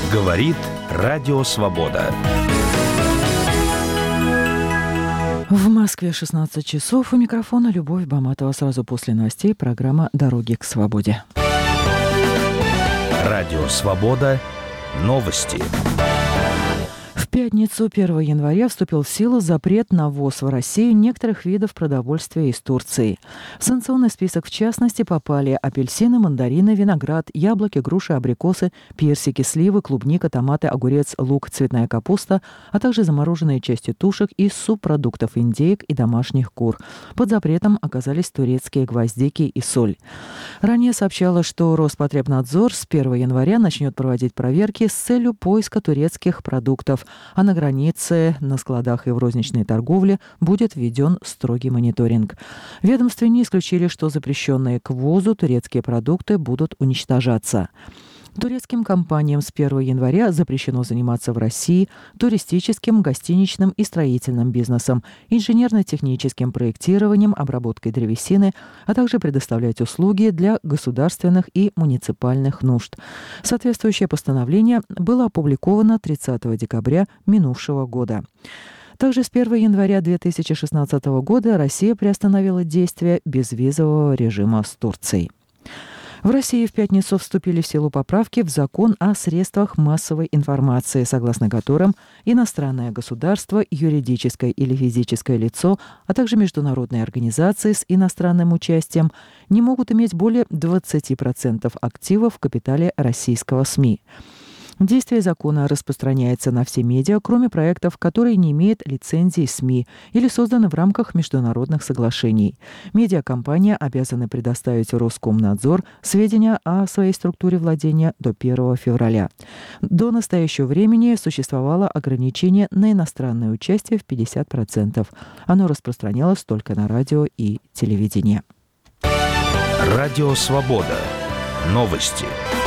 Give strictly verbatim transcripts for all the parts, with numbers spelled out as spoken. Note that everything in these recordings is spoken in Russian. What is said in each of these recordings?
Говорит Радио Свобода. В Москве шестнадцать часов. У микрофона Любовь Баматова. Сразу после новостей программа «Дороги к свободе». Радио Свобода. Новости. В пятницу, первого января, вступил в силу запрет на ввоз в Россию некоторых видов продовольствия из Турции. В санкционный список, в частности, попали апельсины, мандарины, виноград, яблоки, груши, абрикосы, персики, сливы, клубника, томаты, огурец, лук, цветная капуста, а также замороженные части тушек и субпродуктов индейок и домашних кур. Под запретом оказались турецкие гвоздики и соль. Ранее сообщалось, что Роспотребнадзор с первого января начнет проводить проверки с целью поиска турецких продуктов, а на границе, на складах и в розничной торговле будет введен строгий мониторинг. В ведомстве не исключили, что запрещенные к ввозу турецкие продукты будут уничтожаться. Турецким компаниям с первого января запрещено заниматься в России туристическим, гостиничным и строительным бизнесом, инженерно-техническим проектированием, обработкой древесины, а также предоставлять услуги для государственных и муниципальных нужд. Соответствующее постановление было опубликовано тридцатого декабря минувшего года. Также с первого января две тысячи шестнадцатого года Россия приостановила действие безвизового режима с Турцией. В России в пятницу вступили в силу поправки в закон о средствах массовой информации, согласно которым иностранное государство, юридическое или физическое лицо, а также международные организации с иностранным участием не могут иметь более двадцати процентов активов в капитале российского СМИ. Действие закона распространяется на все медиа, кроме проектов, которые не имеют лицензии СМИ или созданы в рамках международных соглашений. Медиакомпании обязаны предоставить в Роскомнадзор сведения о своей структуре владения до первого февраля. До настоящего времени существовало ограничение на иностранное участие в пятьдесят процентов. Оно распространялось только на радио и телевидение. Радио Свобода. Новости.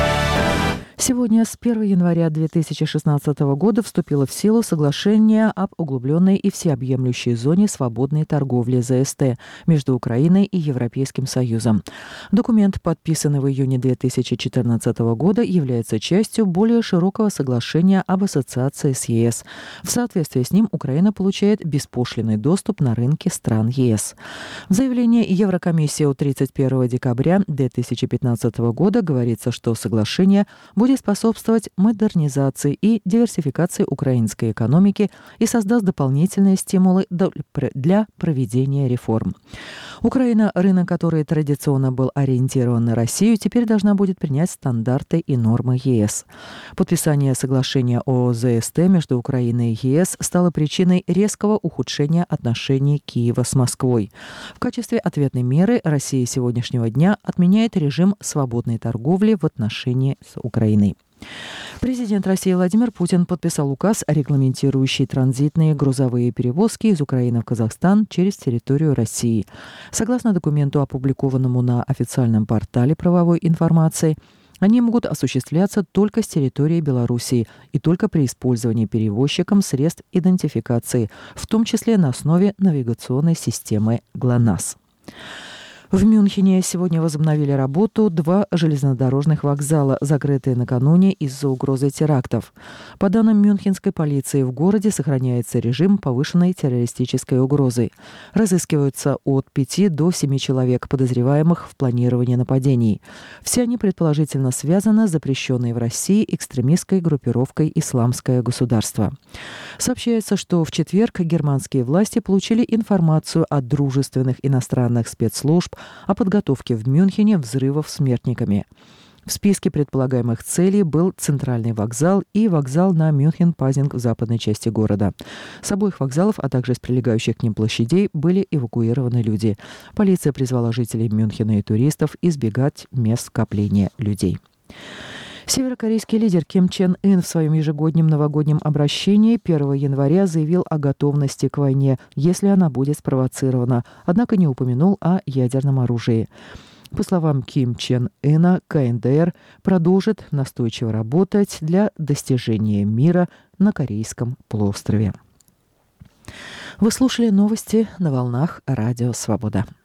Сегодня, с первого января две тысячи шестнадцатого года, вступило в силу соглашение об углубленной и всеобъемлющей зоне свободной торговли ЗСТ между Украиной и Европейским Союзом. Документ, подписанный в июне две тысячи четырнадцатого года, является частью более широкого соглашения об ассоциации с ЕС. В соответствии с ним Украина получает беспошлинный доступ на рынки стран ЕС. В заявлении Еврокомиссии от тридцать первого декабря две тысячи пятнадцатого года говорится, что соглашение будет способствовать модернизации и диверсификации украинской экономики и создаст дополнительные стимулы для проведения реформ. Украина, рынок который традиционно был ориентирован на Россию, теперь должна будет принять стандарты и нормы ЕС. Подписание соглашения о ЗСТ между Украиной и ЕС стало причиной резкого ухудшения отношений Киева с Москвой. В качестве ответной меры Россия сегодняшнего дня отменяет режим свободной торговли в отношении с Украиной. Президент России Владимир Путин подписал указ, регламентирующий транзитные грузовые перевозки из Украины в Казахстан через территорию России. Согласно документу, опубликованному на официальном портале правовой информации, они могут осуществляться только с территории Белоруссии и только при использовании перевозчиком средств идентификации, в том числе на основе навигационной системы ГЛОНАСС. В Мюнхене сегодня возобновили работу два железнодорожных вокзала, закрытые накануне из-за угрозы терактов. По данным мюнхенской полиции, в городе сохраняется режим повышенной террористической угрозы. Разыскиваются от пяти до семи человек, подозреваемых в планировании нападений. Все они предположительно связаны с запрещенной в России экстремистской группировкой «Исламское государство». Сообщается, что в четверг германские власти получили информацию от дружественных иностранных спецслужб о подготовке в Мюнхене взрывов смертниками. В списке предполагаемых целей был центральный вокзал и вокзал на Мюнхен-Пазинг в западной части города. С обоих вокзалов, а также с прилегающих к ним площадей, были эвакуированы люди. Полиция призвала жителей Мюнхена и туристов избегать мест скопления людей. Северокорейский лидер Ким Чен Ын в своем ежегодном новогоднем обращении первого января заявил о готовности к войне, если она будет спровоцирована, однако не упомянул о ядерном оружии. По словам Ким Чен Ына, КНДР продолжит настойчиво работать для достижения мира на Корейском полуострове. Вы слушали новости на волнах Радио Свобода.